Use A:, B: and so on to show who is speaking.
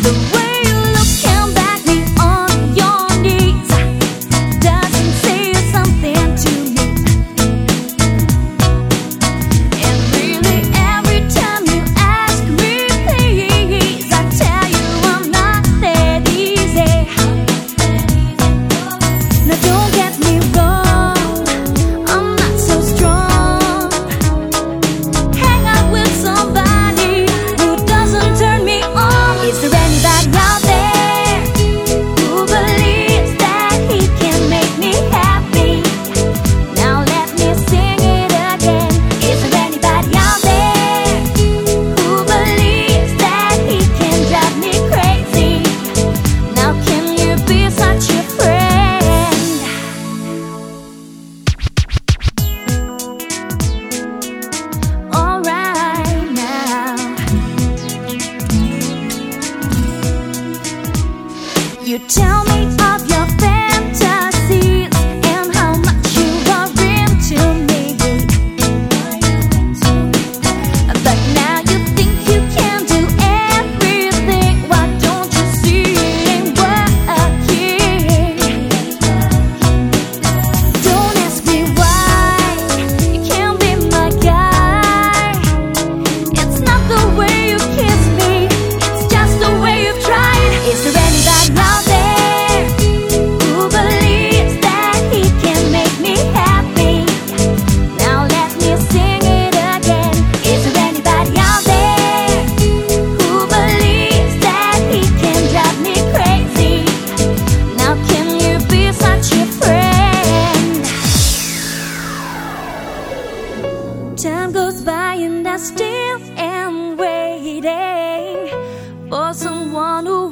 A: The way you look can back me on your knees. Doesn't say something to me. And really every time you ask me please, I tell you I'm not that easy. Now don't get me wrong, I'm not so strong. Hang out with somebody who doesn't turn me on. Is there anybody out there who believes that he can make me happy? Now let me sing it again. Is there anybody out there who believes that he can drive me crazy? Now can you be such a friend? Alright now, you tell me of your fantasies and how much you are into me. But now you think you can do everything. Why don't you see it ain't working? Don't ask me why you can't be my guy. It's not the way you kiss me, it's just the way you've tried. Is there anybody out there who believes that he can make me happy? Now let me sing it again. Is there anybody out there who believes that he can drive me crazy? Now can you be such a friend? Time goes by and I still am waiting for someone who